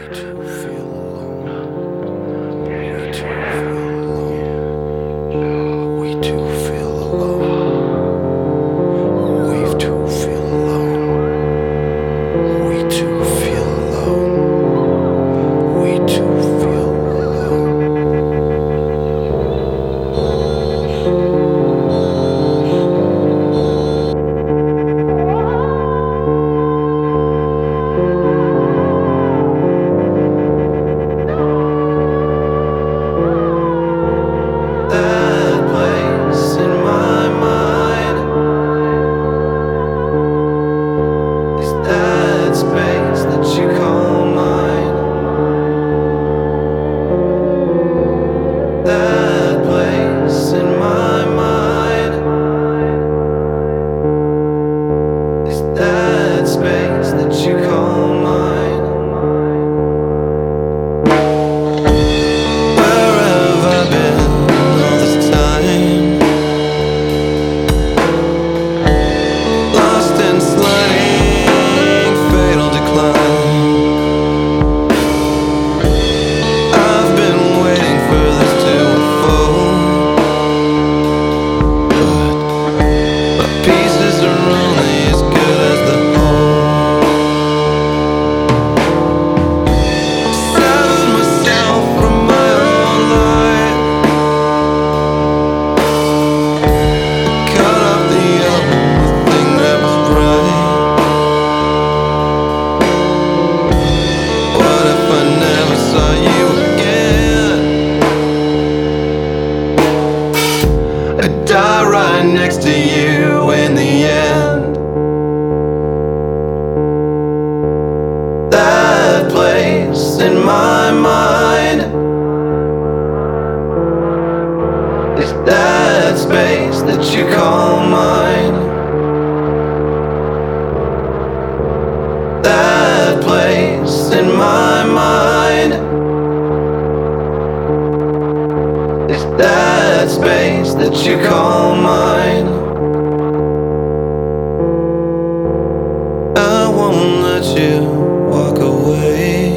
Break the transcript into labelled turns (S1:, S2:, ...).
S1: too feel alone. We too feel alone. We too feel alone. We too feel alone. We too feel alone. We too feel that place in my mind is that space that you call mine. That place in my mind is that space that you call mine. Where have I been all this time? Lost in sliding fatal decline. I've been waiting for this to unfold, but pieces are only as good as the whole. Severed myself from my own life, cut off the only thing that was right. What if I never saw you again? I'd die right next to you in the end. That place in my mind is that space that you call mine. That place in my mind is that space that you call mine. I won't let you walk away.